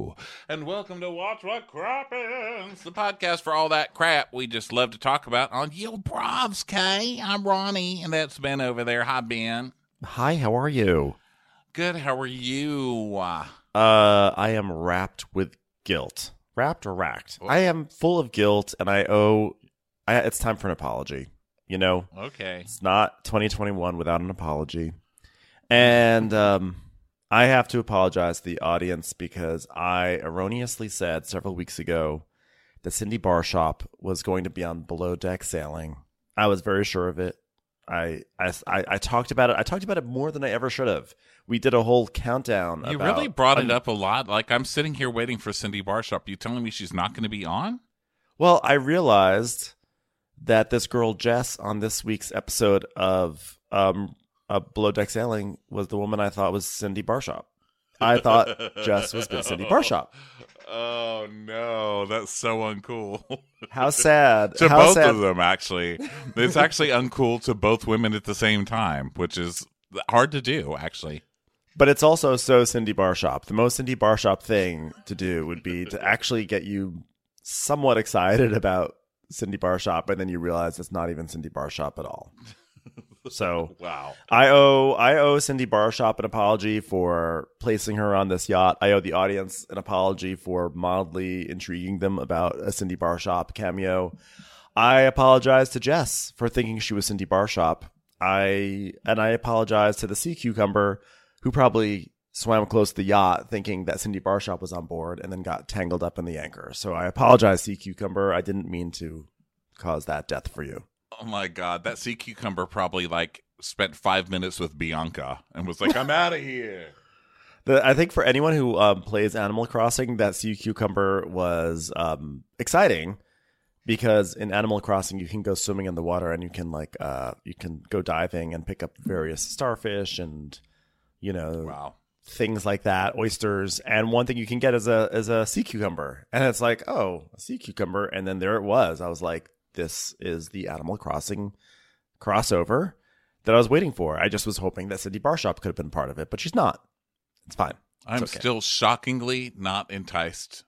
Hello, and welcome to Watch What Crappens, the podcast for all that crap we just love to talk about on Yo Brovsky. I'm Ronnie, and that's Ben over there. Hi, Ben. Hi, how are you? Good, how are you? I am wrapped with guilt. Wrapped or racked? I am full of guilt, and it's time for an apology. You know? Okay. It's not 2021 without an apology. And I have to apologize to the audience because I erroneously said several weeks ago that Cindy Barshop was going to be on Below Deck Sailing. I was very sure of it. I talked about it. I talked about it more than I ever should have. We did a whole countdown. You really brought it up a lot. Like, I'm sitting here waiting for Cindy Barshop. You telling me she's not going to be on? Well, I realized that this girl Jess on this week's episode of Below Deck Sailing was the woman I thought was Cindy Barshop. I thought Jess was Cindy Barshop. Oh, no. That's so uncool. How sad. To How both sad. of them, actually. It's actually uncool to both women at the same time, which is hard to do, actually. But it's also so Cindy Barshop. The most Cindy Barshop thing to do would be to actually get you somewhat excited about Cindy Barshop, and then you realize it's not even Cindy Barshop at all. So Wow. I owe Cindy Barshop an apology for placing her on this yacht. I owe the audience an apology for mildly intriguing them about a Cindy Barshop cameo. I apologize to Jess for thinking she was Cindy Barshop. I apologize to the Sea Cucumber who probably swam close to the yacht thinking that Cindy Barshop was on board and then got tangled up in the anchor. So I apologize, Sea Cucumber. I didn't mean to cause that death for you. Oh, my God. That Sea Cucumber probably, spent 5 minutes with Bianca and was like, I'm out of here. I think for anyone who plays Animal Crossing, that Sea Cucumber was exciting because in Animal Crossing you can go swimming in the water and you can go diving and pick up various starfish and Wow. things like that, oysters, and one thing you can get is a sea cucumber, and it's like, oh, a sea cucumber, and then there it was. I was like, this is the Animal Crossing crossover that I was waiting for. I just was hoping that Cindy Barshop could have been part of it, but she's not. It's fine. I'm okay. still shockingly not enticed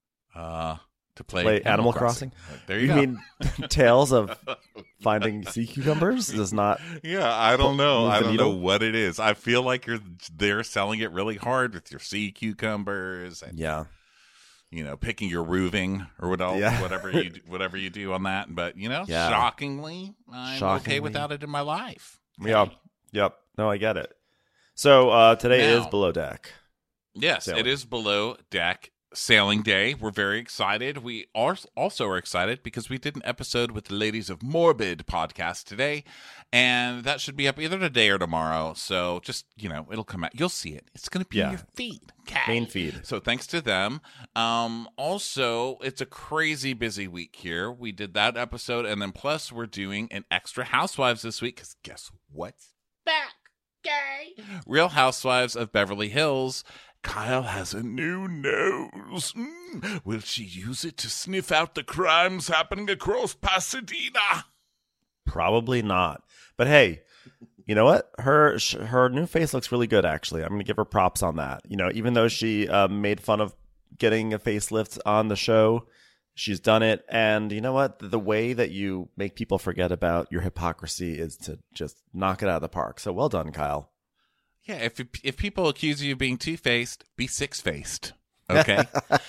to play Animal Crossing. There you go. mean Tales of Finding Sea Cucumbers does not? Yeah, I don't know. move the I don't needle? know what it is. I feel like they're selling it really hard with your sea cucumbers and Yeah. picking your roofing or whatever you do on that. But shockingly, I'm okay without it in my life. Yeah. Yep. No, I get it. So today Now- is Below Deck. Yes, Sailing. it is Below Deck Sailing Day. We're very excited. We are also excited because we did an episode with the ladies of Morbid podcast today, and that should be up either today or tomorrow. So just, it'll come out. You'll see it. It's going to be in your feed. Okay? Main feed. So thanks to them. Also, it's a crazy busy week here. We did that episode, and then plus we're doing an extra Housewives this week because guess what's back? Okay. Real Housewives of Beverly Hills. Kyle has a new nose. Will she use it to sniff out the crimes happening across Pasadena? Probably not. But hey, you know what? Her new face looks really good, actually. I'm going to give her props on that. Even though she made fun of getting a facelift on the show, she's done it. And you know what? The way that you make people forget about your hypocrisy is to just knock it out of the park. So well done, Kyle. Yeah, if people accuse you of being two-faced, be six-faced. Okay?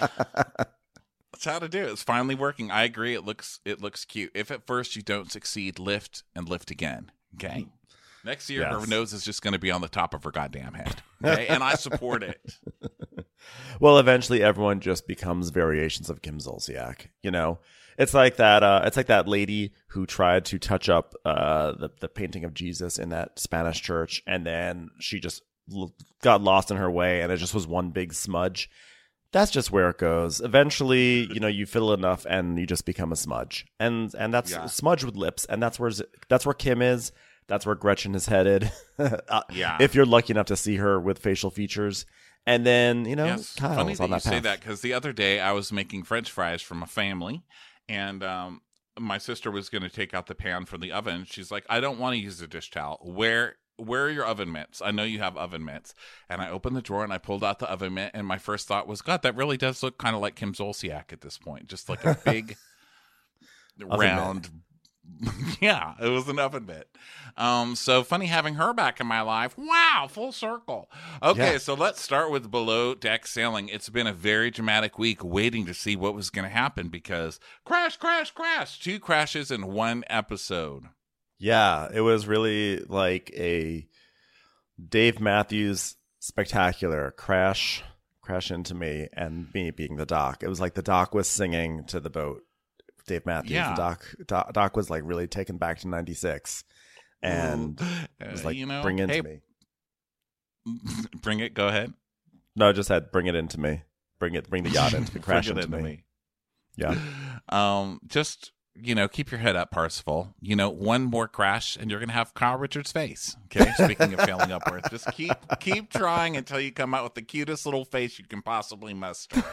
That's how to do it. It's finally working. I agree. It looks cute. If at first you don't succeed, lift and lift again. Okay? Next year, her nose is just going to be on the top of her goddamn head. Okay? And I support it. Well, eventually everyone just becomes variations of Kim Zolciak, It's like that. It's like that lady who tried to touch up the painting of Jesus in that Spanish church, and then she just got lost in her way, and it just was one big smudge. That's just where it goes. Eventually, you fiddle enough, and you just become a smudge, and that's smudge with lips, and that's where Kim is. That's where Gretchen is headed. If you're lucky enough to see her with facial features. And then, Yes. Kyle's Funny on that you that say path. that because the other day I was making French fries for my family, and my sister was going to take out the pan from the oven. She's like, I don't want to use a dish towel. Where where are your oven mitts? I know you have oven mitts. And I opened the drawer and I pulled out the oven mitt. And my first thought was, God, that really does look kind of like Kim Zolciak at this point. Just like a big, round. Yeah, it was an oven mitt. So funny having her back in my life. Wow, full circle. Okay, so let's start with below deck sailing. It's been a very dramatic week waiting to see what was going to happen because crash, crash, crash. 2 crashes in 1 episode. Yeah, it was really like a Dave Matthews Spectacular crash into me and me being the Doc. It was like the Doc was singing to the boat. Dave Matthews. Yeah. Doc was like really taken back to 96 and it was like, bring it into me. Bring it, go ahead. No, I just said bring it into me. Bring the yacht into me. Crash into me. Yeah. Just, keep your head up, Parsifal. 1 more crash and you're going to have Kyle Richards' face. Okay. Speaking of failing upwards, just keep trying until you come out with the cutest little face you can possibly muster.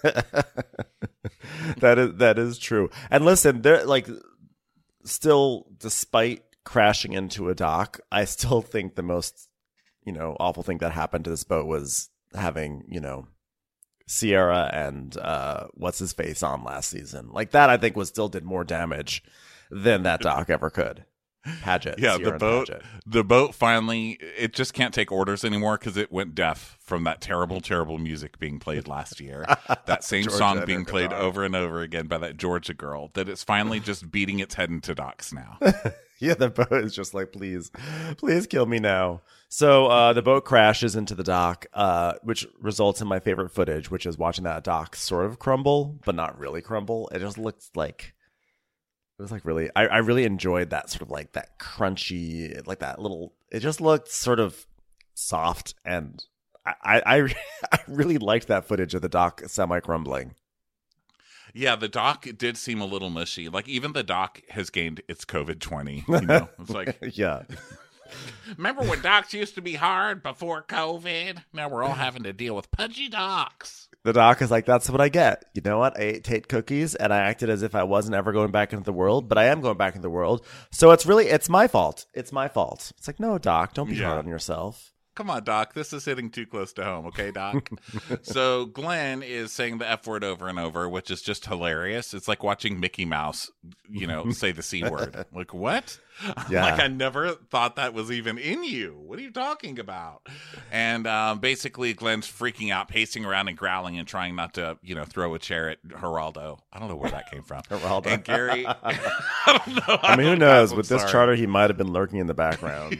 That is true. And listen, they're like still, despite crashing into a dock, I still think the most, awful thing that happened to this boat was having, Sierra and what's his face on last season. Like that I think still did more damage than that dock ever could. Paget. Yeah, Sierra the boat finally, it just can't take orders anymore because it went deaf from that terrible, terrible music being played last year. That same song being played over and over again by that Georgia girl, that it's finally just beating its head into docks now. Yeah, the boat is just like, please kill me now. So the boat crashes into the dock, which results in my favorite footage, which is watching that dock sort of crumble, but not really crumble. It just looks like, it was like really, I really enjoyed that sort of like that crunchy, like that little, it just looked sort of soft. And I really liked that footage of the dock semi-crumbling. Yeah, the dock did seem a little mushy. Like even the dock has gained its COVID-20. It's like, yeah. Remember when docks used to be hard before COVID? Now we're all having to deal with pudgy docks. The doc is like, that's what I get. You know what? I ate Tate cookies and I acted as if I wasn't ever going back into the world, but I am going back into the world. So it's my fault. It's my fault. It's like, no, Doc, don't be hard on yourself. Come on, Doc. This is hitting too close to home. Okay, Doc? So Glenn is saying the F word over and over, which is just hilarious. It's like watching Mickey Mouse, say the C word. Like, what? Yeah. Like, I never thought that was even in you. What are you talking about? And basically, Glenn's freaking out, pacing around and growling and trying not to, throw a chair at Geraldo. I don't know where that came from. Geraldo. And Gary, I don't know. I mean, who knows? With this charter, he might have been lurking in the background.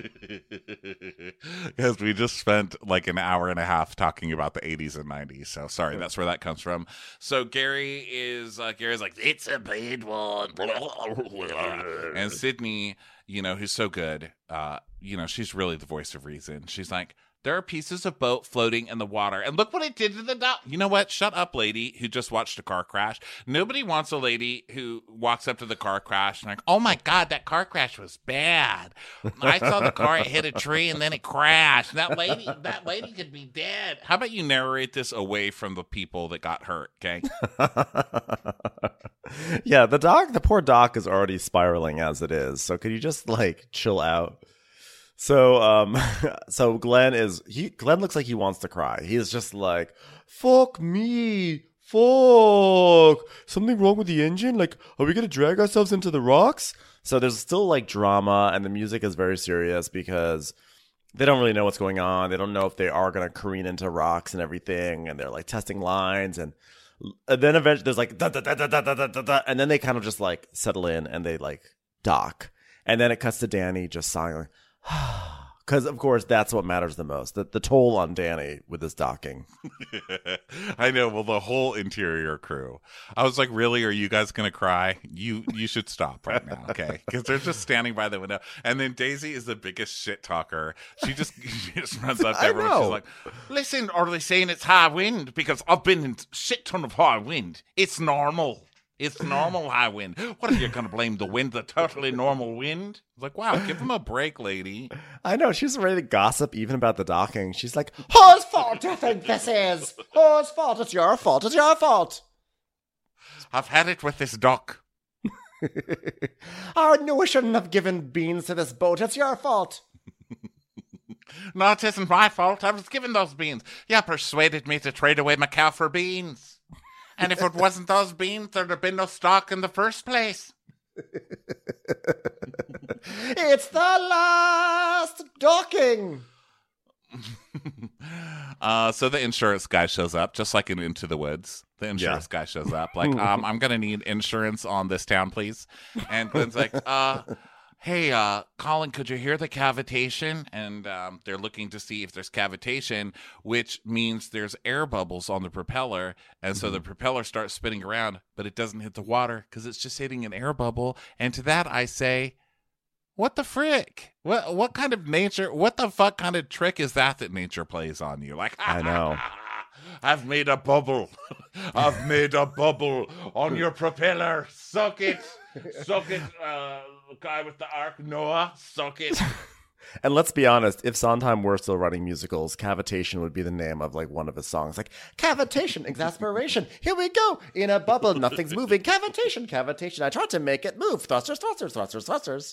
Because we just spent like an hour and a half talking about the 80s and 90s. So sorry, that's where that comes from. So Gary's like, it's a bad one. And Sydney, who's so good, she's really the voice of reason. She's like, there are pieces of boat floating in the water. And look what it did to the dock. You know what? Shut up, lady who just watched a car crash. Nobody wants a lady who walks up to the car crash and like, oh my God, that car crash was bad. I saw the car, it hit a tree and then it crashed. That lady could be dead. How about you narrate this away from the people that got hurt, okay? Yeah, the poor doc is already spiraling as it is. So could you just like chill out? So, so Glenn looks like he wants to cry. He is just like, fuck me. Fuck. Something wrong with the engine? Like, are we going to drag ourselves into the rocks? So there's still like drama and the music is very serious because they don't really know what's going on. They don't know if they are going to careen into rocks and everything. And they're like testing lines and then eventually there's like, da, da, da, da, da, da, da, da, and then they kind of just like settle in and they like dock. And then it cuts to Danny just sighing like, because of course that's what matters the most, the toll on Danny with his docking. I know. Well, the whole interior crew, I was like, really, are you guys gonna cry? You should stop right now, okay? Because they're just standing by the window, and then Daisy is the biggest shit talker. She just runs up to everyone. She's like, listen, are they saying it's high wind? Because I've been in shit ton of high wind. It's normal. It's normal high wind. What are you going to blame the wind? The totally normal wind? Like, wow, give him a break, lady. I know. She's ready to gossip even about the docking. She's like, whose fault do you think this is? Whose fault? It's your fault. It's your fault. I've had it with this dock. I knew we shouldn't have given beans to this boat. It's your fault. No, it isn't my fault. I was given those beans. You persuaded me to trade away my cow for beans. And if it wasn't those beans, there'd have been no stock in the first place. It's the last docking. So the insurance guy shows up, just like in Into the Woods. The insurance guy shows up, like, I'm gonna need insurance on this town, please. And Glenn's like, hey, Colin, could you hear the cavitation? And they're looking to see if there's cavitation, which means there's air bubbles on the propeller. And so the propeller starts spinning around, but it doesn't hit the water because it's just hitting an air bubble. And to that, I say, what the frick? What kind of nature? What the fuck kind of trick is that nature plays on you? Like, I know. I've made a bubble. I've made a bubble on your propeller. Suck it. Suck it, guy with the ark, Noah. Suck it. And let's be honest, if Sondheim were still writing musicals, Cavitation would be the name of like one of his songs. Like, cavitation, exasperation. Here we go. In a bubble, nothing's moving. Cavitation, cavitation. I tried to make it move. Thrusters, thrusters, thrusters, thrusters.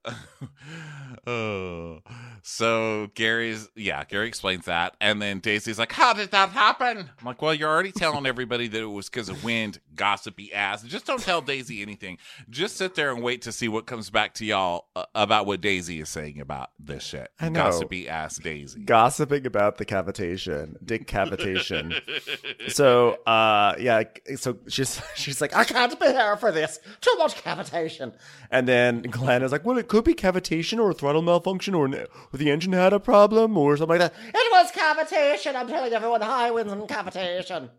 Oh, so Gary explains that, and then Daisy's like, how did that happen? I'm like, well, you're already telling everybody that it was because of wind, gossipy ass. Just don't tell Daisy anything. Just sit there and wait to see what comes back to y'all about what Daisy is saying about this shit. I know. Gossipy ass Daisy. Gossiping about the cavitation. Dick cavitation. So, so she's like, I can't be here for this. Too much cavitation. And then Glenn is like, well, it could be cavitation or a throttle malfunction or the engine had a problem or something like that. It was cavitation. I'm telling everyone, high winds and cavitation.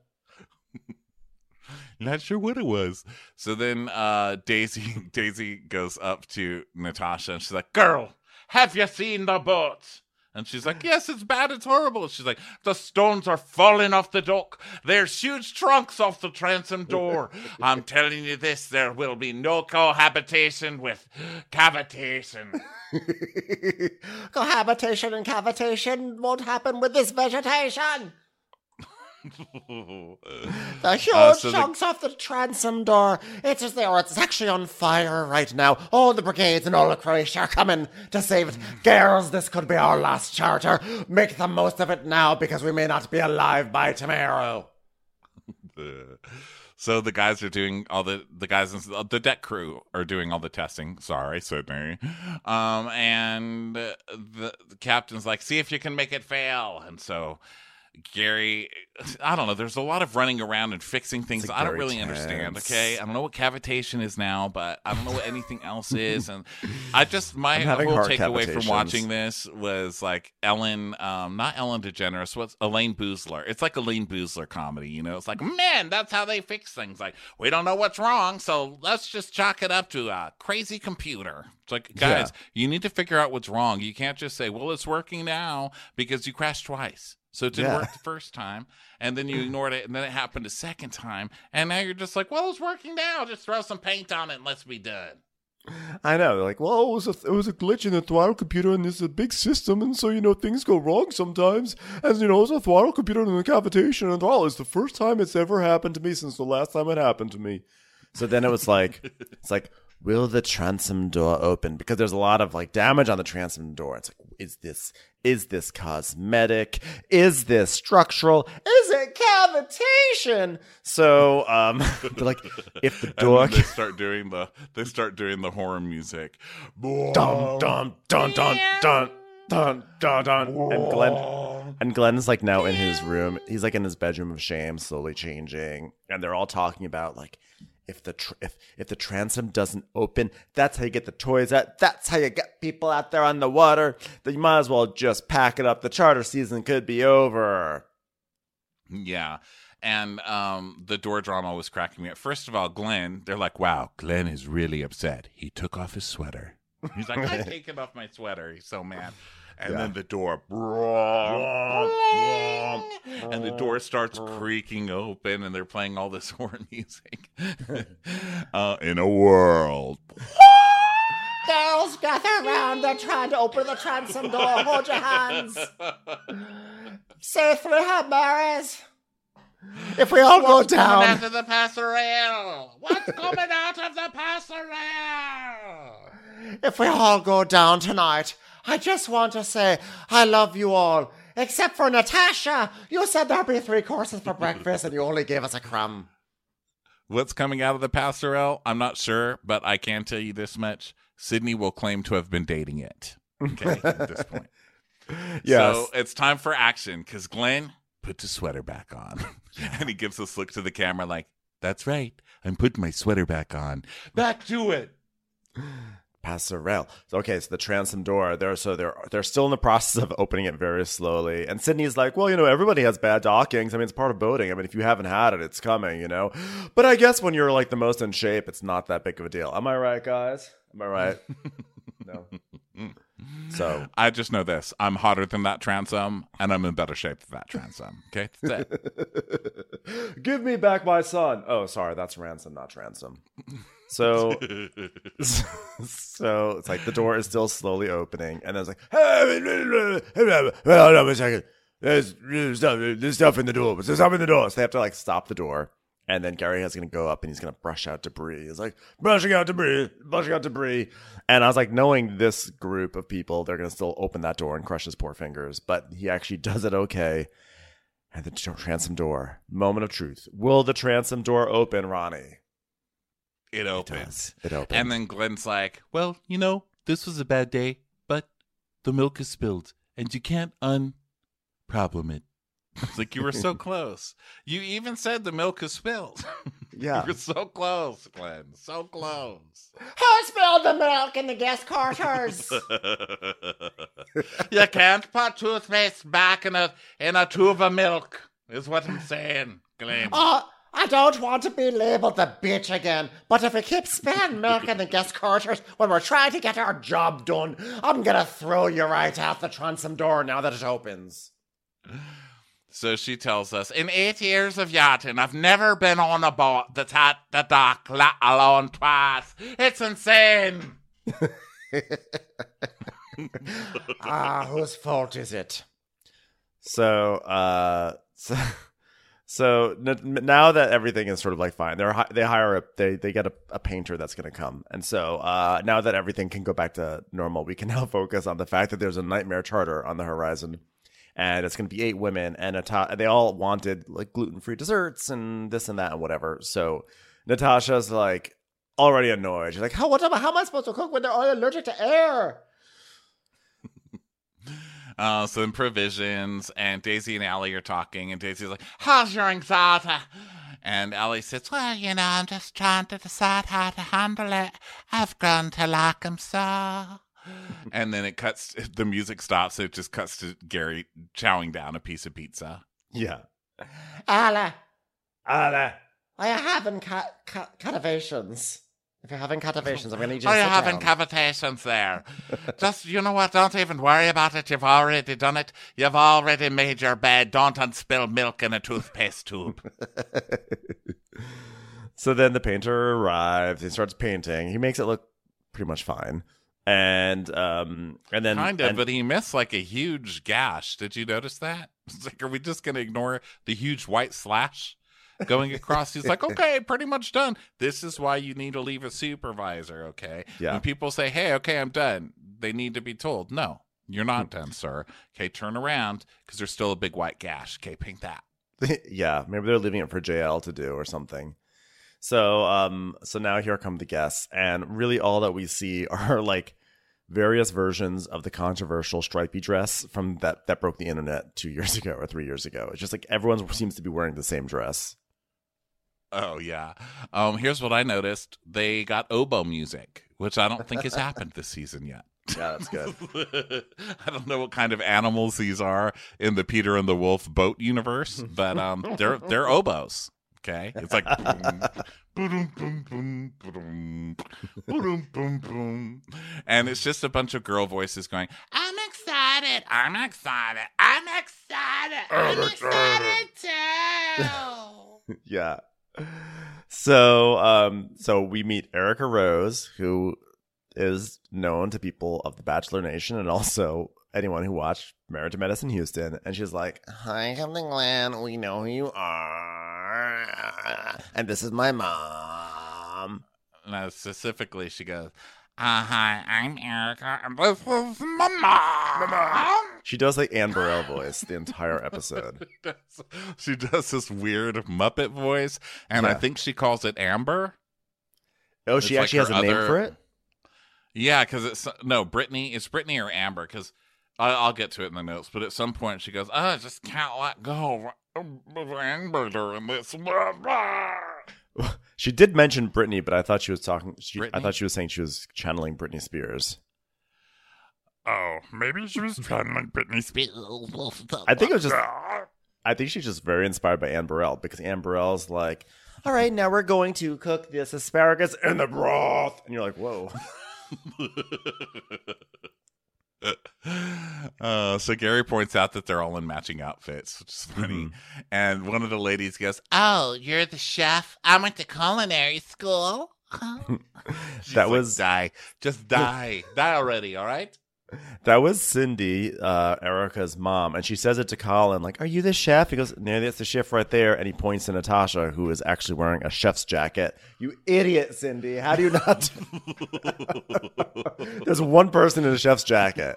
Not sure what it was. So then Daisy goes up to Natasha and she's like, girl, have you seen the boat? And she's like, yes, it's bad, it's horrible. She's like, the stones are falling off the dock. There's huge trunks off the transom door. I'm telling you this, there will be no cohabitation with cavitation. Cohabitation and cavitation won't happen with this vegetation. The huge chunks off the transom door. It's actually on fire right now. All the brigades and all the Croatia are coming to save it. Girls, this could be our last charter. Make the most of it now because we may not be alive by tomorrow. So the guys are doing all the guys in the deck crew are doing all the testing. Sorry, Sydney. And the captain's like, see if you can make it fail. And so Gary, I don't know. There's a lot of running around and fixing things. I don't really understand. Okay, I don't know what cavitation is now, but I don't know what anything else is. And my whole takeaway from watching this was like Ellen, not Ellen DeGeneres. What's Elaine Boozler? It's like Elaine Boozler comedy. You know, it's like, man, that's how they fix things. Like, we don't know what's wrong, so let's just chalk it up to a crazy computer. It's like, guys, you need to figure out what's wrong. You can't just say, well, it's working now because you crashed twice. So it didn't work the first time, and then you ignored it, and then it happened a second time, and now you're just like, well, it's working now. Just throw some paint on it, and let's be done. I know. They're like, well, it was a glitch in the throttle computer, and this is a big system, and so, things go wrong sometimes. And, it's a throttle computer and the cavitation and all. It's the first time it's ever happened to me since the last time it happened to me. So then it was like, will the transom door open? Because there's a lot of like damage on the transom door. It's like, is this cosmetic? Is this structural? Is it cavitation? So they're like, if the door they start doing the horror music. Dun dun dun dun dun dun dun dun. And Glenn's like now in his room. He's like in his bedroom of shame, slowly changing. And they're all talking about like, if the transom doesn't open, that's how you get the toys out. That's how you get people out there on the water. Then you might as well just pack it up. The charter season could be over. Yeah. And the door drama was cracking me up. First of all, Glenn, they're like, wow, Glenn is really upset. He took off his sweater. He's like, I'm taking off my sweater. He's so mad. And then the door, and the door starts creaking open, and they're playing all this horror music. In a world. Girls, gather around. They're trying to open the transom door. Hold your hands. Say 3 Hail Marys. If we all go down. What's coming out of the passerelle? What's coming out of the passerelle? If we all go down tonight, I just want to say I love you all, except for Natasha. You said there'd be 3 courses for breakfast, and you only gave us a crumb. What's coming out of the passerelle? I'm not sure, but I can tell you this much. Sydney will claim to have been dating it. Okay, at this point. Yes. So it's time for action, because Glenn, put your sweater back on. And he gives this look to the camera like, that's right. I'm putting my sweater back on. Back to it. Passerelle. Okay, so the transom door. They're still in the process of opening it very slowly. And Sydney's like, well, everybody has bad dockings. I mean, it's part of boating. I mean, if you haven't had it, it's coming. But I guess when you're like the most in shape, it's not that big of a deal. Am I right, guys? Am I right? No. So I just know this: I'm hotter than that transom, and I'm in better shape than that transom. Okay, that's it. Give me back my son. Oh, sorry, that's ransom, not transom. So it's like the door is still slowly opening, and then it's like, hold on a second. There's stuff in the door. There's stuff in the door. So they have to like stop the door. And then Gary is going to go up and he's going to brush out debris. He's like, brushing out debris. And I was like, knowing this group of people, they're going to still open that door and crush his poor fingers. But he actually does it okay. And the transom door. Moment of truth. Will the transom door open, Ronnie? It opens. It opens. And then Glenn's like, well, this was a bad day, but the milk is spilled. And you can't unproblem it. It's like, you were so close. You even said the milk is spilled. Yeah. You were so close, Glenn. So close. Who spilled the milk in the guest quarters? You can't put toothpaste back in a tube of milk, is what I'm saying, Glenn. I don't want to be labeled the bitch again, but if we keep spilling milk in the guest quarters when we're trying to get our job done, I'm going to throw you right out the transom door now that it opens. So she tells us, in 8 years of yachting, I've never been on a boat that's had the dock let alone twice. It's insane. Whose fault is it? So now that everything is sort of like fine, they get a painter that's going to come, and so now that everything can go back to normal, we can now focus on the fact that there's a nightmare charter on the horizon. And it's going to be 8 women, and they all wanted like gluten-free desserts and this and that and whatever. So Natasha's like already annoyed. She's like, how am I supposed to cook when they're all allergic to air? So in provisions, and Daisy and Allie are talking, and Daisy's like, how's your anxiety? And Allie says, well, I'm just trying to decide how to handle it. I've grown to like him so. And then the music stops. It just cuts to Gary chowing down a piece of pizza. Yeah. Alla. Are you having cavitations? If you're having cavitations, I'm going to need you to sit down. Are you having cavitations there? Just, you know what? Don't even worry about it. You've already done it. You've already made your bed. Don't unspill milk in a toothpaste tube. So then the painter arrives. He starts painting. He makes it look pretty much fine. And then but he missed like a huge gash. Did you notice that? It's like, are we just going to ignore the huge white slash going across? He's like, okay, pretty much done. This is why you need to leave a supervisor, okay? Yeah. When people say, hey, okay, I'm done, they need to be told, no, you're not done, sir. Okay, turn around, because there's still a big white gash. Okay, paint that. Yeah, maybe they're leaving it for JL to do or something. So now here come the guests, and really all that we see are like various versions of the controversial stripy dress from that broke the internet 2 years ago or 3 years ago. It's just like everyone seems to be wearing the same dress. Oh, yeah. Here's what I noticed. They got oboe music, which I don't think has happened this season yet. Yeah, that's good. I don't know what kind of animals these are in the Peter and the Wolf boat universe, but they're oboes. Okay, it's like boom, boom, boom, boom, boom, boom, boom, and it's just a bunch of girl voices going, I'm excited, I'm excited, I'm excited, I'm excited too. Yeah. So we meet Erica Rose, who is known to people of the Bachelor Nation and also anyone who watched Married to Medicine Houston, and she's like, hi, Captain Glenn, we know who you are, and this is my mom. Now, specifically, she goes, Hi, I'm Erica, and this is Mama. She does like Anne Burrell voice the entire episode. She does this weird Muppet voice, and I Yeah. think she calls it Amber. Oh, she It's like actually has her a name other- for it? Yeah, because it's Brittany. It's Brittany or Amber. Because I'll get to it in the notes. But at some point, she goes, "I just can't let go of Amber during this." She did mention Britney, but I thought she was talking. I Britney? thought she was saying she was channeling Britney Spears. Oh, maybe she was channeling Britney Spears. I think it was just. I think she's just very inspired by Anne Burrell because Anne Burrell's like, "All right, now we're going to cook this asparagus in the broth," and you're like, "Whoa." So Gary points out that they're all in matching outfits, which is funny. Mm-hmm. And one of the ladies goes, "Oh, you're the chef? I went to culinary school." She's That like, was- die. Just die. Die already, all right? That was Cindy, Erica's mom, and she says it to Colin, like, "Are you the chef?" He goes, "No, that's the chef right there," and he points to Natasha, who is actually wearing a chef's jacket. You idiot, Cindy! How do you not? There's one person in a chef's jacket.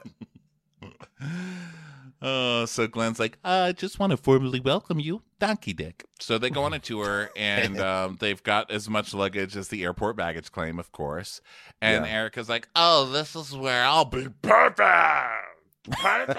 So Glenn's like, "I just want to formally welcome you, Donkey Dick." So they go on a tour, and they've got as much luggage as the airport baggage claim, of course. And Yeah. Erica's like, "Oh, this is where I'll be perfect. Perfect."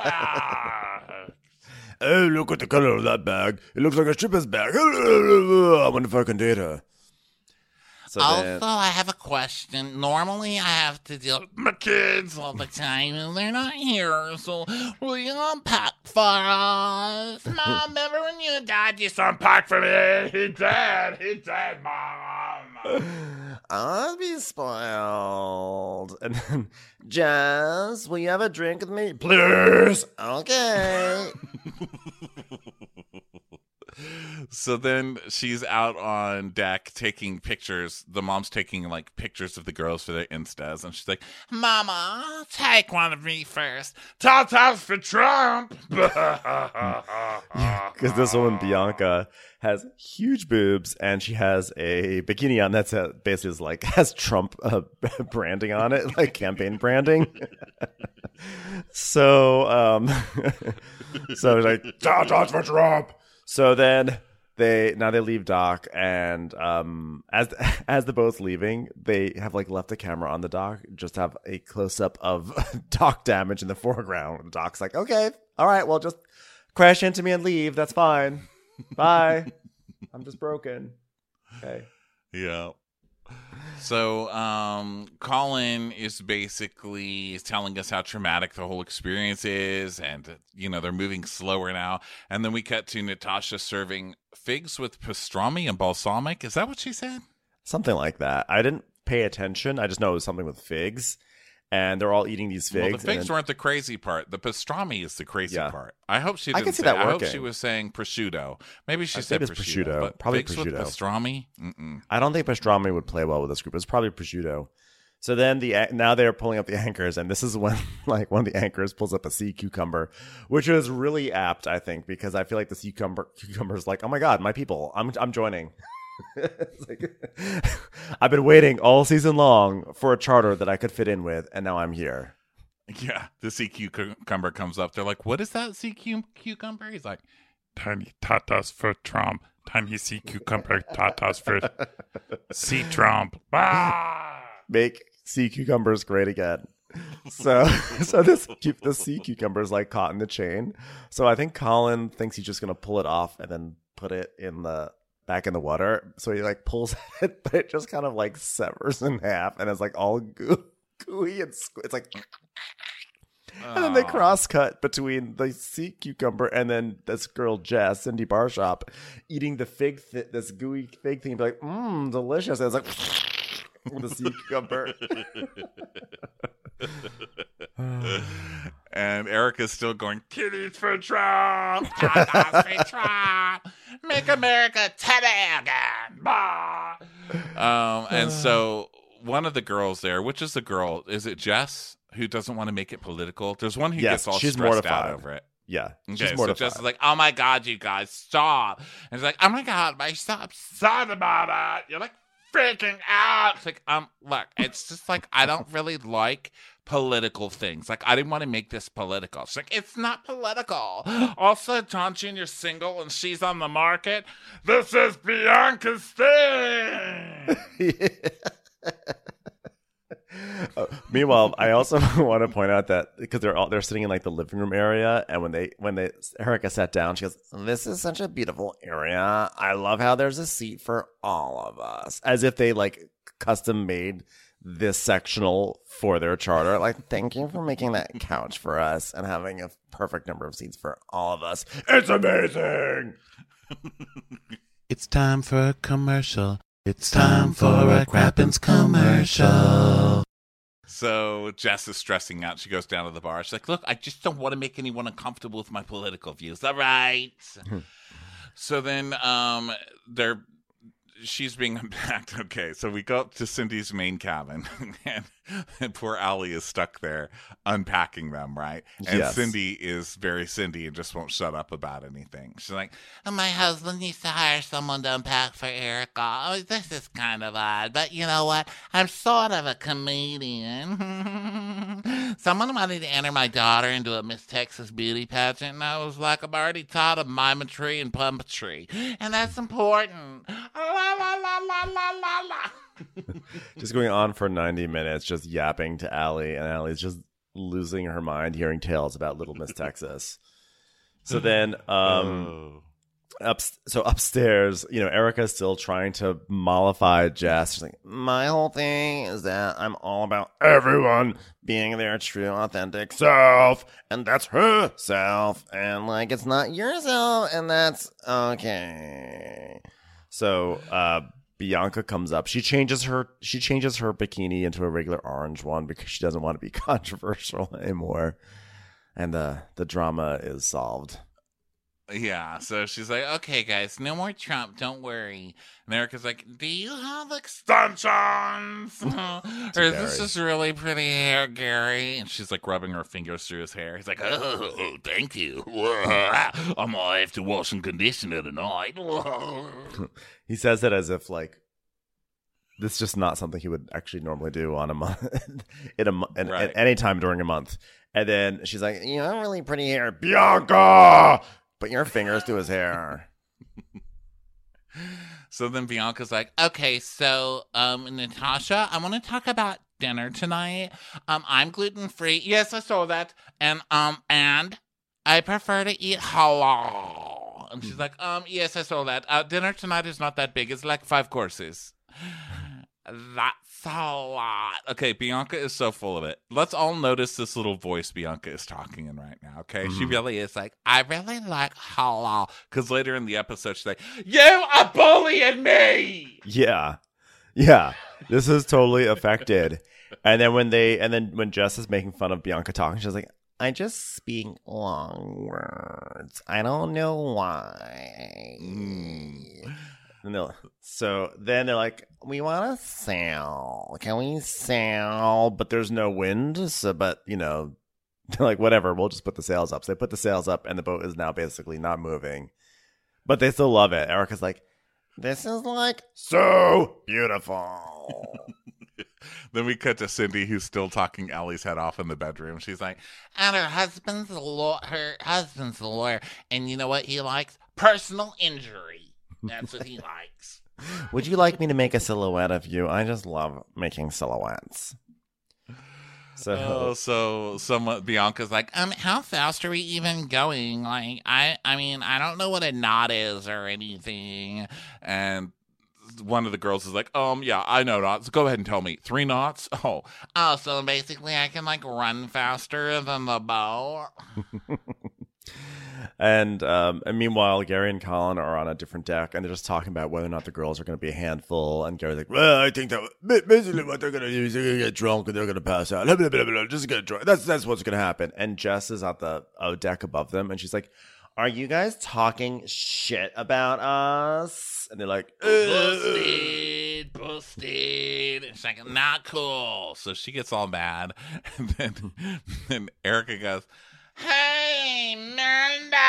Oh, look at the color of that bag. It looks like a stripper's bag. I wonder if I can date her. So then, Also, I have a question. Normally, I have to deal with my kids all the time, and they're not here. So, will you unpack for us? Mom, remember when you and Dad used to unpack for me? He did, Mom. I'll be spoiled. And then, Jazz, will you have a drink with me? Please. Okay. So then she's out on deck taking pictures. The mom's taking like pictures of the girls for their Instas, and she's like, "Mama, take one of me first. Tatas for Trump." Because this woman, Bianca, has huge boobs and she has a bikini on that's basically is like has Trump branding on it, like campaign branding. So, so like, "Tatas for Trump." So then they leave dock, and as they're both leaving, they have like left the camera on the dock, just have a close up of dock damage in the foreground. The dock's like, "Okay, all right, well, just crash into me and leave. That's fine. Bye. I'm just broken." Okay. Yeah. So, Colin is basically telling us how traumatic the whole experience is, and they're moving slower now. And then we cut to Natasha serving figs with pastrami and balsamic. Is that what she said? Something like that. I didn't pay attention. I just know it was something with figs, and they're all eating these figs. Well, the figs and then- weren't the crazy part. The pastrami is the crazy Yeah. part. I hope she I didn't can see say that I hope working. she was saying prosciutto. Maybe she I said think it's prosciutto. prosciutto. But Probably figs with prosciutto. pastrami? Mm-mm. I don't think pastrami would play well with this group. It's probably prosciutto. So then now they're pulling up the anchors, and this is when like one of the anchors pulls up a sea cucumber, which is really apt, I think, because I feel like the sea cucumber is like, "Oh my god, my people, I'm joining." It's like, I've been waiting all season long for a charter that I could fit in with, and now I'm here. Yeah, the sea cucumber comes up. They're like, "What is that sea cucumber?" He's like, "Tiny tatas for Trump. Tiny sea cucumber tatas for sea Trump." Ah! Make sea cucumbers great again. So the sea cucumber is like caught in the chain. So I think Colin thinks he's just gonna pull it off and then put it back in the water. So he like pulls it, but it just kind of like severs in half and it's like all gooey and it's like. And then they cross cut between the sea cucumber and then this girl Jess, Cindy Barshop, eating the this gooey fig thing, and be like, delicious. And it's like with the sea cucumber. And Erica's still going, "Titties for Trump, tatas for Trump, make America titty again." Bah! And so one of the girls there, which is the girl? Is it Jess who doesn't want to make it political? There's one who Yes, gets all she's stressed mortified. out over it. Yeah, Okay, she's so mortified. Jess is like, "Oh my god, you guys, stop!" And she's like, "Oh my god, my stop sad about it." You're like, freaking out. It's like, look, it's just like, I don't really like political things. Like, I didn't want to make this political. She's like, it's not political. Also, John Jr.'s single and she's on the market. This is Bianca's thing. Meanwhile, I also want to point out that because they're sitting in like the living room area, and when Erica sat down, she goes, "This is such a beautiful area. I love how there's a seat for all of us," as if they like custom made this sectional for their charter. Like, thank you for making that couch for us and having a perfect number of seats for all of us. It's amazing. It's time for a commercial. It's time for a Crappens commercial. So Jess is stressing out. She goes down to the bar. She's like, look, I just don't want to make anyone uncomfortable with my political views. All right. So then she's being unpacked. Okay, so we go up to Cindy's main cabin, and poor Allie is stuck there unpacking them, right? And yes. Cindy is very Cindy and just won't shut up about anything. She's like, my husband needs to hire someone to unpack for Erica. Oh, this is kind of odd, but you know what? I'm sort of a comedian. Someone wanted to enter my daughter into a Miss Texas beauty pageant, and I was like, I'm already taught of mimetry and puppetry, and that's important. La, la, la, la, la, la, la. Just going on for 90 minutes, just yapping to Allie, and Allie's just losing her mind hearing tales about Little Miss Texas. So then, upstairs, Erica's still trying to mollify Jess. She's like, my whole thing is that I'm all about everyone being their true, authentic self, and that's her self, and like, it's not yourself, and that's okay. So, Bianca comes up. She changes her bikini into a regular orange one because she doesn't want to be controversial anymore. And the drama is solved. Yeah, so she's like, okay, guys, no more Trump, don't worry. And Erica's like, do you have extensions? Or is this just really pretty hair, Gary? And she's like rubbing her fingers through his hair. He's like, oh, thank you. I'm gonna have to wash and condition it tonight. He says it as if like this is just not something he would actually normally do on a month, at any time during a month. And then she's like, you have really pretty hair, Bianca. Put your fingers through his hair. So then Bianca's like, okay, so Natasha, I want to talk about dinner tonight. I'm gluten-free. Yes, I saw that. And I prefer to eat halal. And she's like, yes, I saw that. Dinner tonight is not that big. It's like 5 courses. That's a lot. Okay, Bianca is so full of it. Let's all notice this little voice Bianca is talking in right now, okay? Mm-hmm. She really is like, I really like halal. Because later in the episode, she's like, you are bullying me! Yeah. This is totally affected. And then when Jess is making fun of Bianca talking, she's like, I just speak long words. I don't know why. No. So then they're like, we want to sail. Can we sail? But there's no wind. So, but, they're like, whatever, we'll just put the sails up. So they put the sails up and the boat is now basically not moving. But they still love it. Erica's like, this is like so beautiful. Then we cut to Cindy, who's still talking Allie's head off in the bedroom. She's like, and her husband's a lawyer. And you know what he likes? Personal injury. That's what he likes. Would you like me to make a silhouette of you? I just love making silhouettes. So Bianca's like, how fast are we even going? Like, I mean, I don't know what a knot is or anything. And one of the girls is like, yeah, I know knots. Go ahead and tell me. 3 knots? Oh, so basically I can like run faster than the boat. And meanwhile, Gary and Colin are on a different deck, and they're just talking about whether or not the girls are going to be a handful. And Gary's like, well, I think that basically what they're going to do is they're going to get drunk and they're going to pass out. Blah, blah, blah, blah, just get drunk. That's what's going to happen. And Jess is at the deck above them, and she's like, are you guys talking shit about us? And they're like, busted. And she's like, not cool. So she gets all mad. And then Erica goes, hey, Nanda!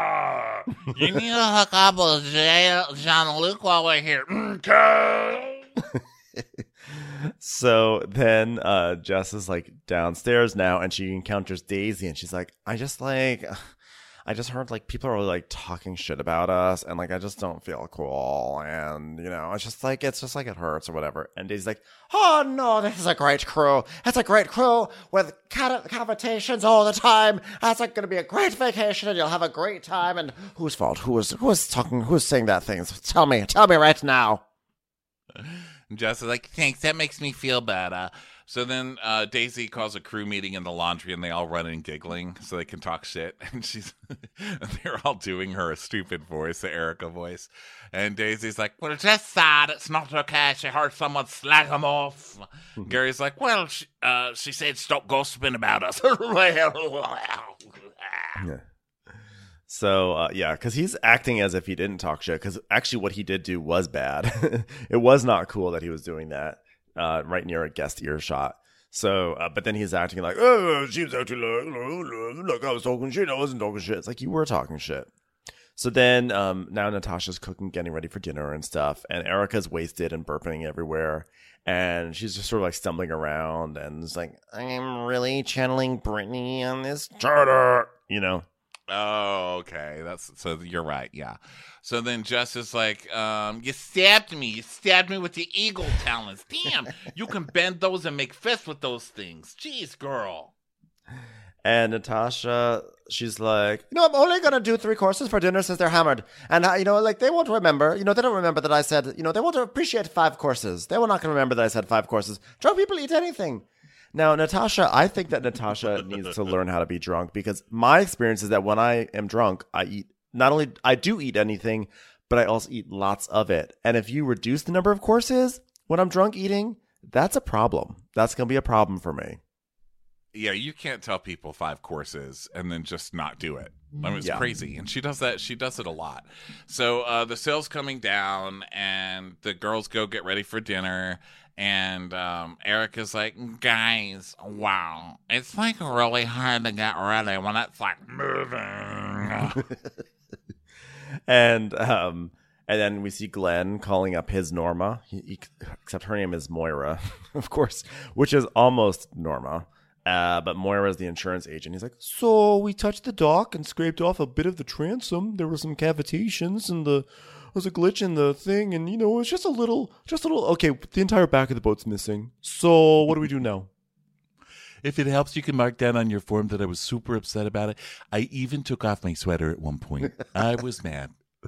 You need to hook up with Jean-Luc while we're here. Okay. So then Jess is like downstairs now, and she encounters Daisy, and she's like, I just heard like people are really like talking shit about us, and like I just don't feel cool, and you know, it's just like it hurts or whatever. And Daisy's like, oh no, this is a great crew. It's a great crew with conversations all the time. That's like gonna be a great vacation, and you'll have a great time. And whose fault? Who's talking? Who's saying that thing? Tell me right now. Jess is like, thanks, that makes me feel better. So then Daisy calls a crew meeting in the laundry, and they all run in giggling so they can talk shit. And they're all doing her stupid voice, the Erica voice. And Daisy's like, well, just sad. It's not okay. She heard someone slag him off. Gary's like, well, she said stop gossiping about us. Yeah. So, because he's acting as if he didn't talk shit, because actually what he did do was bad. It was not cool that he was doing that right near a guest earshot. So, but then he's acting like, oh, she was acting like I was talking shit. I wasn't talking shit. It's like, you were talking shit. So then now Natasha's cooking, getting ready for dinner and stuff, and Erica's wasted and burping everywhere. And she's just sort of like stumbling around, and it's like, I'm really channeling Brittany on this charter, you know? Oh, okay. So you're right. Yeah. So then Jess is like, you stabbed me. You stabbed me with your eagle talons. Damn, you can bend those and make fists with those things. Jeez, girl. And Natasha, she's like, I'm only going to do 3 courses for dinner since they're hammered. And, like, they won't remember. They don't remember that I said, they won't appreciate 5 courses. They were not going to remember that I said 5 courses. Drunk people eat anything. Now, Natasha, I think that Natasha needs to learn how to be drunk, because my experience is that when I am drunk, I do eat anything, but I also eat lots of it. And if you reduce the number of courses when I'm drunk eating, that's a problem. That's going to be a problem for me. Yeah, you can't tell people 5 courses and then just not do it. I mean, it's crazy. And she does that. She does it a lot. So the sale's coming down, and the girls go get ready for dinner. And Erica's like, guys, wow, it's like really hard to get ready when it's like moving. And then we see Glenn calling up his Norma, except her name is Moira, of course, which is almost Norma. But Moira is the insurance agent. He's like, so we touched the dock and scraped off a bit of the transom. There were some cavitations, and there was a glitch in the thing, and it was just a little. Okay, the entire back of the boat's missing. So what do we do now? If it helps, you can mark down on your form that I was super upset about it. I even took off my sweater at one point. I was mad.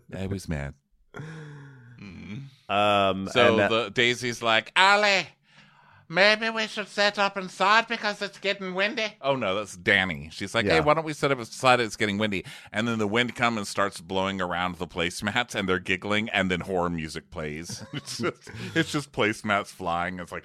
So Daisy's like, Allie, maybe we should set up inside because it's getting windy. Oh, no, that's Danny. She's like, hey, why don't we set up inside? It's getting windy. And then the wind comes and starts blowing around the placemats, and they're giggling, and then horror music plays. It's just placemats flying. It's like...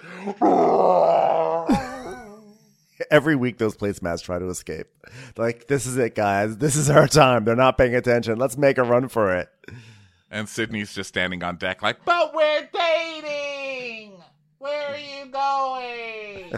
Every week those placemats try to escape. Like, this is it, guys. This is our time. They're not paying attention. Let's make a run for it. And Sydney's just standing on deck like, but we're dating! Where are you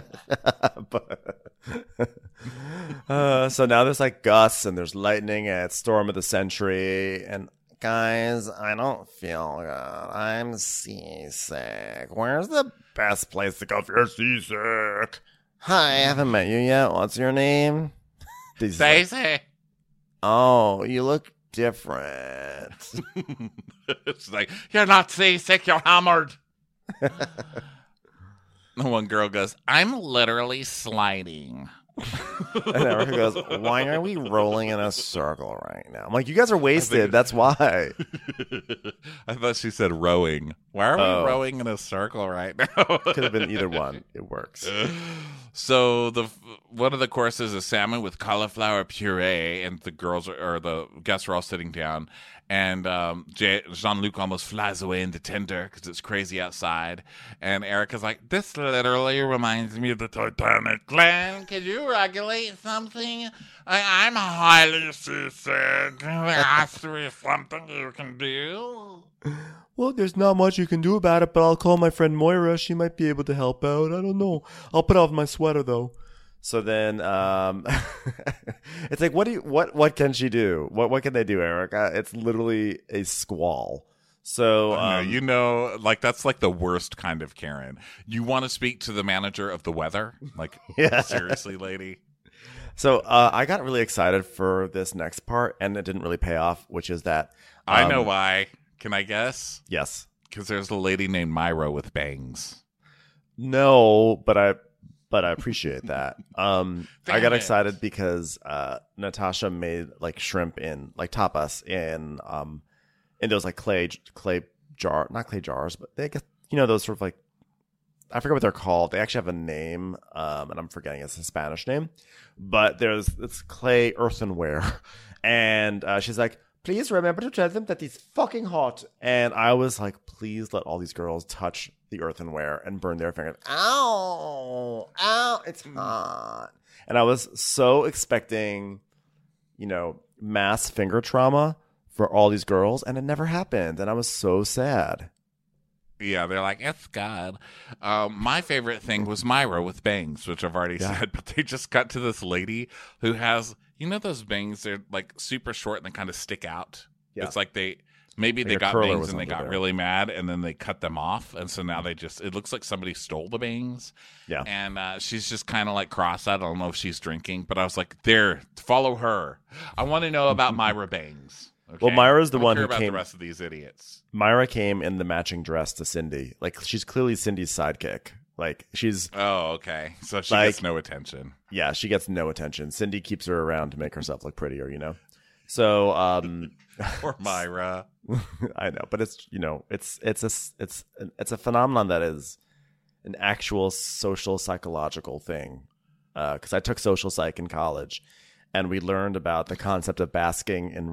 going? So now there's like gusts and there's lightning and it's storm of the century. And guys, I don't feel good. I'm seasick. Where's the best place to go if you're seasick? Hi, I haven't met you yet. What's your name? Daisy. Like, oh, you look different. It's like, you're not seasick, you're hammered. One girl goes, I'm literally sliding. And Erica goes, why are we rolling in a circle right now? I'm like, you guys are wasted. That's why. I thought she said rowing. Why are we rowing in a circle right now? Could have been either one. It works. So one of the courses is salmon with cauliflower puree, and the guests are all sitting down. And Jean-Luc almost flies away into tinder because it's crazy outside. And Erica's like, this literally reminds me of the Titanic. Glenn, could you regulate something? I'm highly seasick. There has to be something you can do. Well, there's not much you can do about it, but I'll call my friend Moira. She might be able to help out. I don't know. I'll put off my sweater, though. So then, it's like, what can she do? What can they do, Erica? It's literally a squall. So, like that's like the worst kind of Karen. You want to speak to the manager of the weather? Like, Yeah. seriously, lady. So I got really excited for this next part, and it didn't really pay off, which is that I know why. Can I guess? Yes. Because there's a lady named Myra with bangs. No, but I appreciate that. I got it. excited because Natasha made like shrimp in like tapas in those like clay jar, not clay jars, but they get, those sort of like, I forget what they're called. They actually have a name, and I'm forgetting it's a Spanish name. But it's clay earthenware, and she's like, "Please remember to tell them that it's fucking hot." And I was like, "Please let all these girls touch the earthenware and burn their fingers." Ow, ow, it's hot. And I was so expecting, mass finger trauma for all these girls, and it never happened, and I was so sad. Yeah, they're like, it's God. My favorite thing was Myra with bangs, which I've already said, but they just cut to this lady who has, those bangs, they're like super short and they kind of stick out. Yeah. It's like they got bangs and they got really mad and then they cut them off. And so now it looks like somebody stole the bangs. Yeah. And she's just kind of like cross-eyed. I don't know if she's drinking, but I was like, there, follow her. I want to know about Myra bangs. Okay. Well, Myra's the one who about came. The rest of these idiots. Myra came in the matching dress to Cindy. Like, she's clearly Cindy's sidekick. Like, she's. Oh, okay. So she gets no attention. Yeah, she gets no attention. Cindy keeps her around to make herself look prettier, So, Poor Myra. I know, but it's a phenomenon that is an actual social psychological thing. Because I took social psych in college. And we learned about the concept of basking in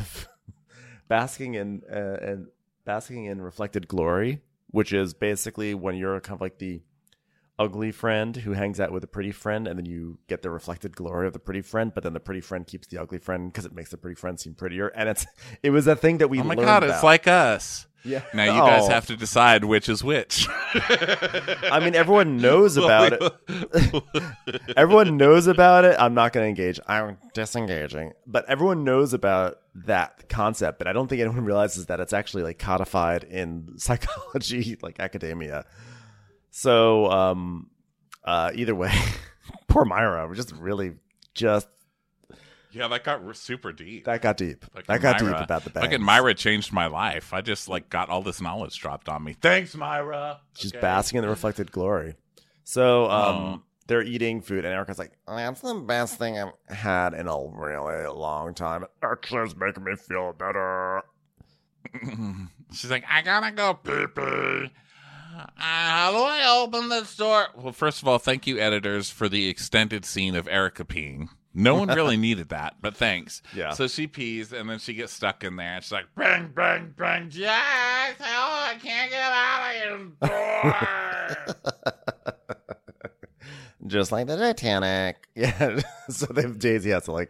reflected glory, which is basically when you're kind of like the ugly friend who hangs out with a pretty friend, and then you get the reflected glory of the pretty friend, but then the pretty friend keeps the ugly friend because it makes the pretty friend seem prettier. And it was a thing that we learned about. It's like us. Yeah. Now you guys have to decide which is which. I mean, everyone knows about it. Everyone knows about it. I'm not going to engage. I'm disengaging. But everyone knows about that concept. But I don't think anyone realizes that it's actually like codified in psychology, like academia. So either way, poor Myra. We're just. Yeah, that got super deep. That got deep. That got deep about the bangs. Fucking Myra changed my life. I just got all this knowledge dropped on me. Thanks, Myra. She's basking in the reflected glory. So they're eating food, and Erica's like, "That's the best thing I've had in a really long time. It actually is making me feel better." She's like, "I gotta go pee-pee. How do I open this door?" Well, first of all, thank you, editors, for the extended scene of Erica peeing. No one really needed that, but thanks. Yeah. So she pees, and then she gets stuck in there. And she's like, bang, bang, bang, Jax, I can't get out of your door. Just like the Titanic. Yeah. So Daisy has to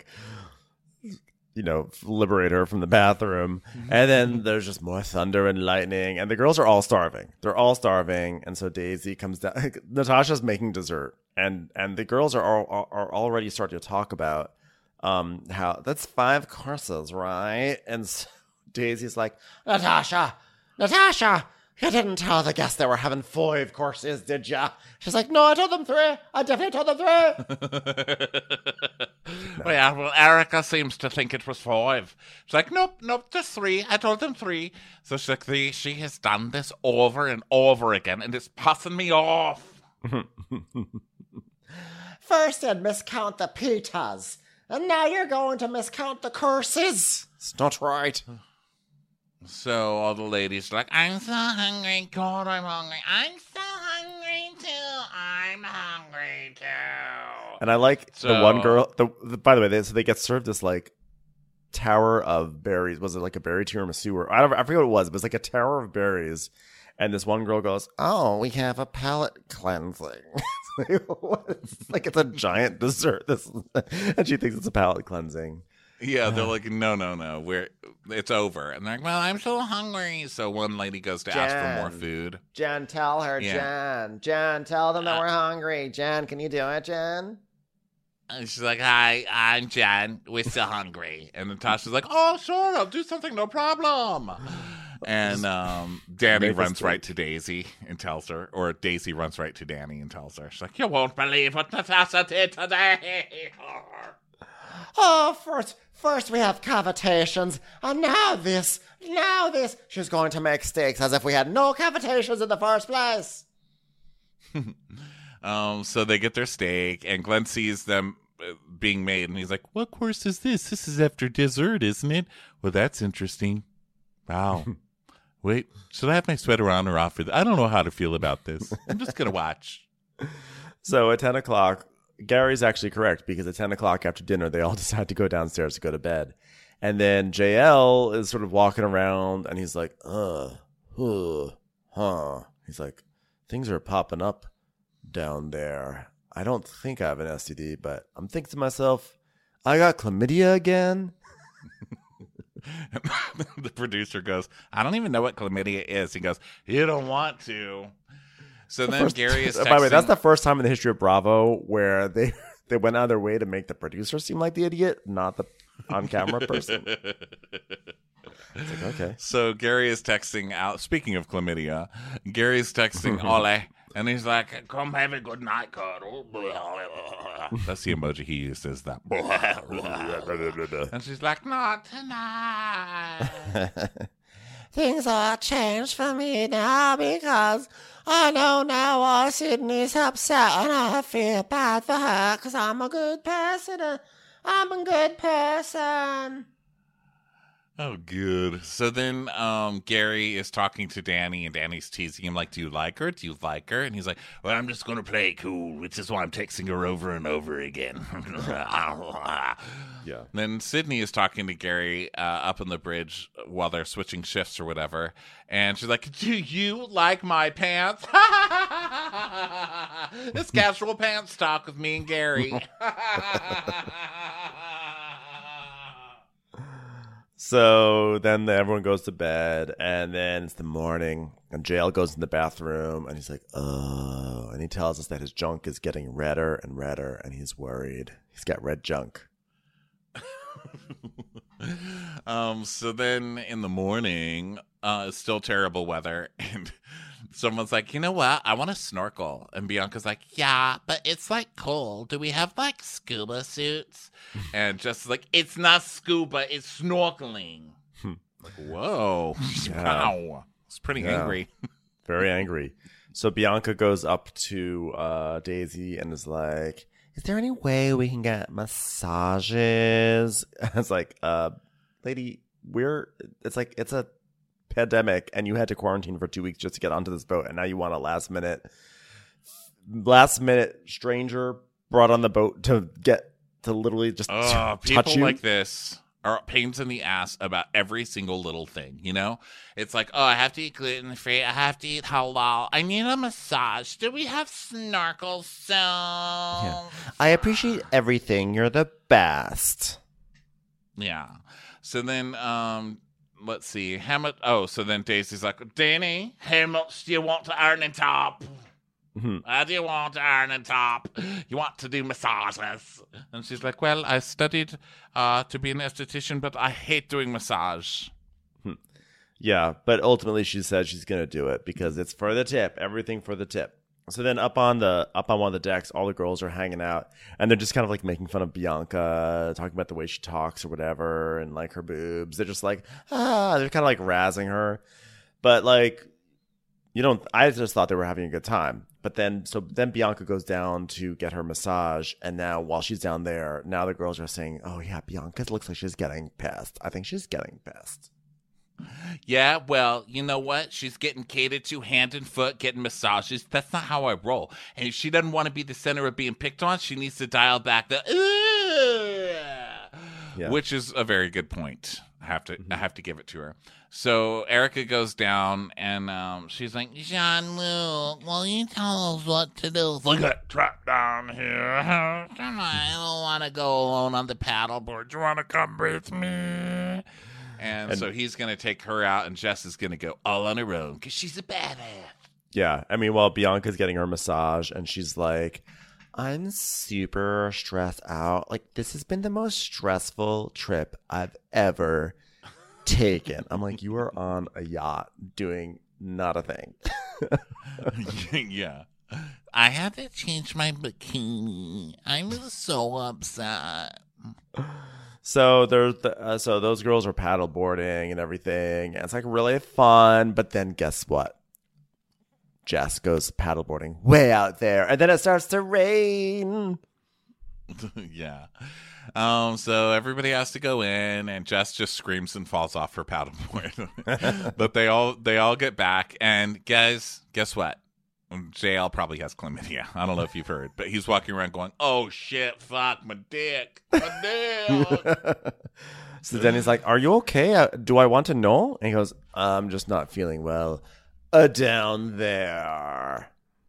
liberate her from the bathroom. And then there's just more thunder and lightning. And the girls are all starving. They're all starving. And so Daisy comes down. Natasha's making dessert. And the girls are already starting to talk about how that's 5 courses, right? And so Daisy's like, Natasha, you didn't tell the guests they were having 5 courses, did ya? She's like, no, I told them 3. I definitely told them 3. No. Yeah, well, Erica seems to think it was 5. She's like, nope, just 3. I told them 3. So she's like, she has done this over and over again, and it's pissing me off. First you'd miscount the pitas, and now you're going to miscount the courses. It's not right. So all the ladies are like, I'm so hungry. God, I'm hungry. I'm so hungry too. I'm hungry too. And I like the one girl. By the way, they get served this like tower of berries. Was it like a berry tiramisu? Or I forget what it was. But it was like a tower of berries. And this one girl goes, "Oh, we have a palate cleansing." It's like it's a giant dessert. And she thinks it's a palate cleansing. Yeah, they're like, no, it's over. And they're like, well, I'm so hungry. So one lady goes to ask for more food. Jen, tell her, yeah. Jen, tell them that we're hungry. Jen, can you do it, Jen? And she's like, hi, I'm Jen. We're still hungry. And Natasha's like, oh, sure, I'll do something, no problem. And Danny Make a runs right steak. to Daisy and tells her, or Daisy runs right to Danny and tells her, she's like, you won't believe what Natasha did today. Oh, first we have cavitations, and now this. She's going to make steaks as if we had no cavitations in the first place. So they get their steak, and Glenn sees them being made, and he's like, what course is this? This is after dessert, isn't it? Well, that's interesting. Wow. Wait, should I have my sweater on or off for this? I don't know how to feel about this. I'm just going to watch. So at 10 o'clock, Gary's actually correct, because at 10 o'clock after dinner, they all decide to go downstairs to go to bed. And then JL is sort of walking around, and he's like, He's like, things are popping up down there. I don't think I have an STD, but I'm thinking to myself, I got chlamydia again. The producer goes, I don't even know what chlamydia is. He goes, you don't want to. So then Gary is texting. By the way, that's the first time in the history of Bravo where they went out of their way to make the producer seem like the idiot, not the on-camera person. It's like, okay. So Gary is texting out. Speaking of chlamydia, Gary's texting Ole, and he's like, come have a good night, cuddle. That's the emoji he uses, that. And she's like, not tonight. Things are changed for me now because I know now why Sydney's upset, and I feel bad for her because I'm a good person. I'm a good person. Oh, good. So then Gary is talking to Danny, and Danny's teasing him like, do you like her? Do you like her? And he's like, well, I'm just going to play it cool, which is why I'm texting her over and over again. Yeah. Then Sydney is talking to Gary up on the bridge while they're switching shifts or whatever. And she's like, do you like my pants? This casual pants talk with me and Gary. So then everyone goes to bed, and then it's the morning, and JL goes in the bathroom, and he's like, oh, and he tells us that his junk is getting redder and redder, and he's worried. He's got red junk. So then in the morning, it's still terrible weather, and someone's like, you know what? I want to snorkel. And Bianca's like, yeah, but it's like cold. Do we have like scuba suits? And just like, it's not scuba, it's snorkeling. Like, whoa. Yeah. Wow. It's pretty Yeah. angry. Very angry. So Bianca goes up to Daisy and is like, is there any way we can get massages? It's like, lady, it's a pandemic, and you had to quarantine for 2 weeks just to get onto this boat, and now you want a last minute stranger brought on the boat to literally just touch people you. like this are pains in the ass about every single little thing, you know? It's like, oh, I have to eat gluten-free. I have to eat halal. I need a massage. Do we have snorkels soon? Yeah. I appreciate everything. You're the best. Yeah. So then, let's see. So then Daisy's like, Danny, how much do you want to earn in top? How do you want to earn in top? You want to do massages? And she's like, well, I studied to be an esthetician, but I hate doing massage. Yeah, but ultimately she said she's gonna do it because it's for the tip. Everything for the tip. So then up on one of the decks, all the girls are hanging out, and they're just kind of like making fun of Bianca, talking about the way she talks or whatever, and like her boobs. They're just like, they're kind of like razzing her. But like, I just thought they were having a good time. But then Bianca goes down to get her massage, and now while she's down there, now the girls are saying, oh yeah, Bianca looks like she's getting pissed. I think she's getting pissed. Yeah, well, you know what? She's getting catered to hand and foot, getting massages. That's not how I roll. And if she doesn't want to be the center of being picked on, she needs to dial back the which is a very good point. I have to give it to her. So Erica goes down, and she's like, Jean-Luc, will you tell us what to do? Look at trapped down here. Come on, I don't want to go alone on the paddleboard. Do you want to come with me? And so he's going to take her out, and Jess is going to go all on her own because she's a badass. Yeah, I mean, while Bianca's getting her massage, and she's like, I'm super stressed out. Like, this has been the most stressful trip I've ever taken. I'm like, you are on a yacht doing not a thing. Yeah. I had to change my bikini. I was so upset. So so those girls are paddle boarding and everything, and it's like really fun. But then guess what? Jess goes paddle boarding way out there, and then it starts to rain. Yeah. So everybody has to go in, and Jess just screams and falls off her paddleboard. But they all get back, and guys, guess what? JL probably has chlamydia. I don't know if you've heard, but he's walking around going, "Oh shit, fuck my dick, my dick." So then he's like, "Are you okay? Do I want to know?" And he goes, "I'm just not feeling well. Down there."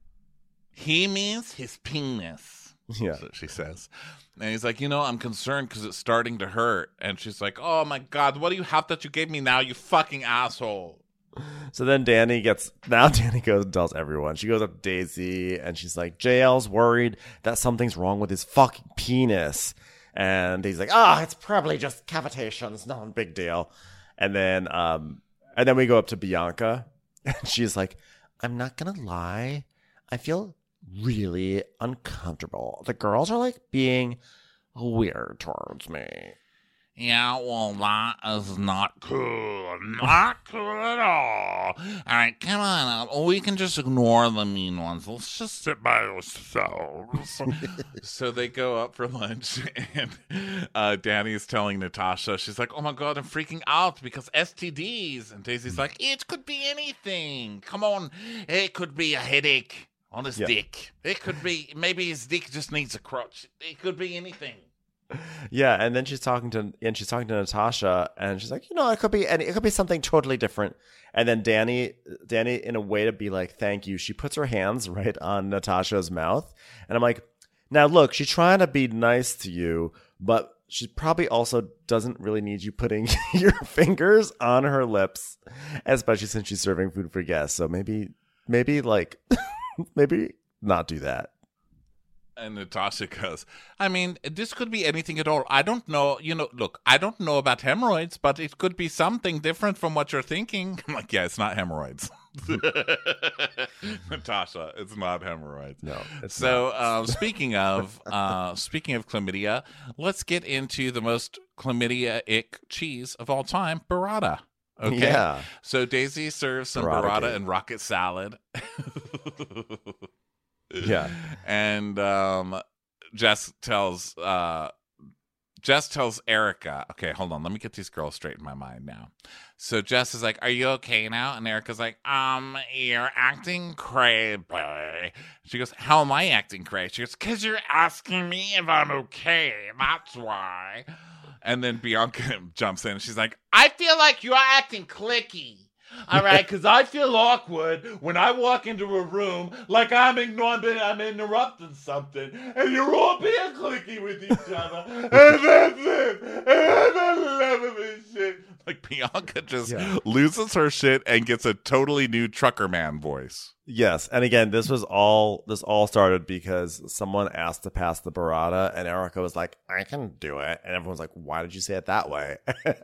He means his penis. Yeah. That's what she says. And he's like, I'm concerned because it's starting to hurt. And she's like, oh my God, what do you have that you gave me now, you fucking asshole? So then Danny goes and tells everyone. She goes up to Daisy and she's like, JL's worried that something's wrong with his fucking penis. And he's like, it's probably just cavitations, no big deal. And then we go up to Bianca and she's like, I'm not gonna lie, I feel really uncomfortable. The girls are like being weird towards me. Yeah, well, that is not cool. Not cool at all. All right, come on. We can just ignore the mean ones. Let's just sit by ourselves. So they go up for lunch, and Danny's telling Natasha, she's like, oh my God, I'm freaking out because STDs. And Daisy's like, it could be anything. Come on. It could be a headache on his dick. It could be, maybe his dick just needs a crutch. It could be anything. Yeah, and then she's talking to Natasha, and she's like, it could be something totally different. And then Danny, in a way to be like, thank you, she puts her hands right on Natasha's mouth, and I'm like, now look, she's trying to be nice to you, but she probably also doesn't really need you putting your fingers on her lips, especially since she's serving food for guests. So maybe like, maybe not do that. And Natasha goes, I mean, this could be anything at all. I don't know. Look, I don't know about hemorrhoids, but it could be something different from what you're thinking. I'm like, yeah, it's not hemorrhoids. Natasha, it's not hemorrhoids. No. It's so not. Speaking of chlamydia, let's get into the most chlamydia-ick cheese of all time, burrata. Okay. Yeah. So Daisy serves some burrata and rocket salad. Yeah. And Jess tells Erica, okay, hold on, let me get these girls straight in my mind now. So Jess is like, are you okay now? And Erica's like, you're acting crazy. She goes, how am I acting crazy? She goes, because you're asking me if I'm okay. That's why. And then Bianca jumps in and she's like, I feel like you're acting cliquey. All right, because I feel awkward when I walk into a room like I'm interrupting something, and you're all being cliquey with each other, and that's it, and I love this shit. Like, Bianca just loses her shit and gets a totally new trucker man voice. Yes, and again, this all started because someone asked to pass the burrata, and Erica was like, "I can do it," and everyone's like, "Why did you say it that way?"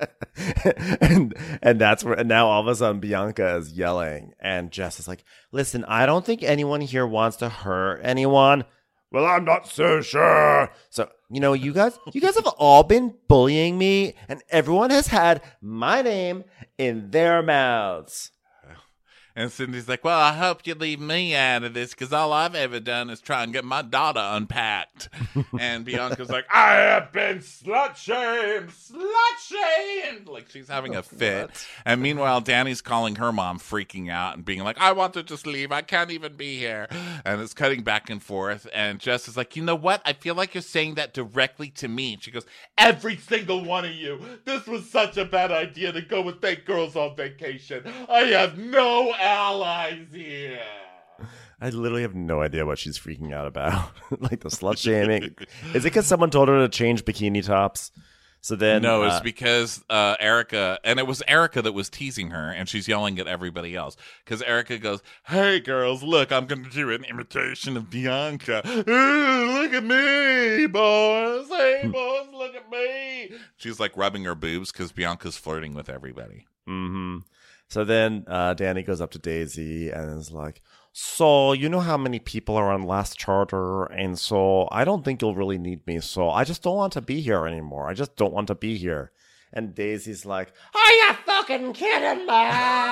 and that's where. And now all of a sudden, Bianca is yelling, and Jess is like, "Listen, I don't think anyone here wants to hurt anyone." Well, I'm not so sure. So, you guys have all been bullying me, and everyone has had my name in their mouths. And Cindy's like, well, I hope you leave me out of this because all I've ever done is try and get my daughter unpacked. And Bianca's like, I have been slut-shamed. Like she's having a fit. What? And meanwhile, Danny's calling her mom, freaking out and being like, I want to just leave. I can't even be here. And it's cutting back and forth. And Jess is like, you know what? I feel like you're saying that directly to me. And she goes, every single one of you. This was such a bad idea to go with fake girls on vacation. I have no allies here. I literally have no idea what she's freaking out about. Like the slut shaming. Is it because someone told her to change bikini tops? So then, no, it's because Erica, and it was Erica that was teasing her, and she's yelling at everybody else. Because Erica goes, "Hey, girls, look, I'm going to do an imitation of Bianca. Ooh, look at me, boys. Hey, boys, look at me." She's like rubbing her boobs because Bianca's flirting with everybody. Mm-hmm. So then Danny goes up to Daisy and is like, "So, you know how many people are on Last Charter, and so I don't think you'll really need me, so I just don't want to be here anymore. I just don't want to be here." And Daisy's like, "Are you fucking kidding me?"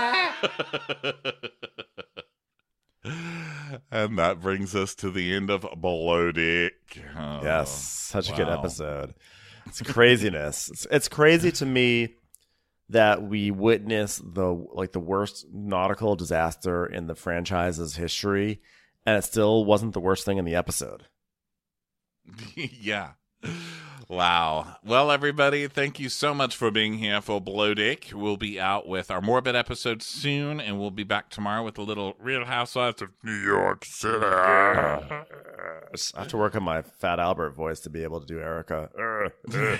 And that brings us to the end of Below Deck. Oh, yes, such a good episode. It's craziness. It's crazy to me that we witness the worst nautical disaster in the franchise's history, and it still wasn't the worst thing in the episode. Yeah. Wow. Well, everybody, thank you so much for being here for Below Deck. We'll be out with our Morbid episode soon, and we'll be back tomorrow with a little Real Housewives of New York City. I have to work on my Fat Albert voice to be able to do Erica. I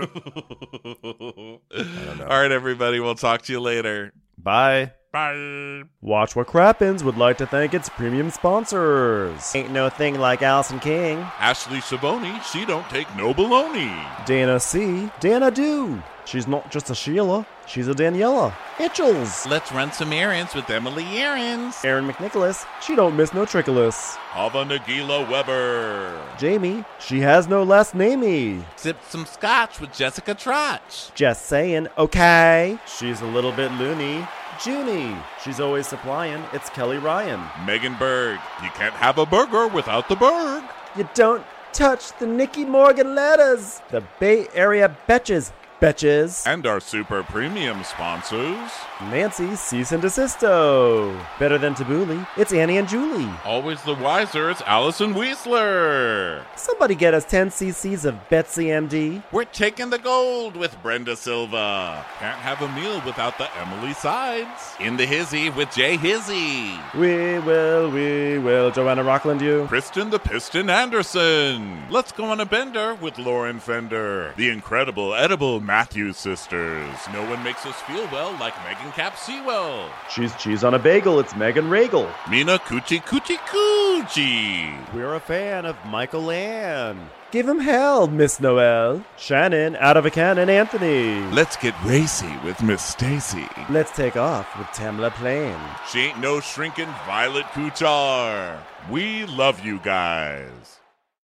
don't know. All right, everybody. We'll talk to you later. Bye. Bye. Watch What Crappens would like to thank its premium sponsors. Ain't No Thing Like Allison King. Ashley Savoni, she don't take no baloney. Dana C. Dana Do. She's not just a Sheila, she's a Daniela. Itchels. Let's run some errands with Emily Errands. Aaron McNicholas. She don't miss no trickolas. Hava Nagila Weber. Jamie. She has no last namey. Sip some scotch with Jessica Trotch. Just saying, okay. She's a little bit loony. Junie. She's always supplying. It's Kelly Ryan. Megan Berg. You can't have a burger without the Berg. You don't touch the Nikki Morgan letters. The Bay Area Betches. Betches. And our super premium sponsors. Nancy Cease and Desisto. Better than Tabbouleh, it's Annie and Julie. Always the wiser, it's Allison Weisler. Somebody get us 10 cc's of Betsy MD. We're taking the gold with Brenda Silva. Can't have a meal without the Emily Sides. In the Hizzy with Jay Hizzy. We will, Joanna Rockland you. Kristen the Piston Anderson. Let's go on a bender with Lauren Fender. The incredible edible Matthews sisters. No one makes us feel well like Megan Cap Sewell. She's cheese on a bagel, it's Megan Regal. Mina Coochie Coochie Coochie. We're a fan of Michael Land. Give him hell, Miss Noel. Shannon, out of a cannon, Anthony. Let's get racy with Miss Stacy. Let's take off with Tamla Plain. She ain't no shrinking Violet Kuchar. We love you guys.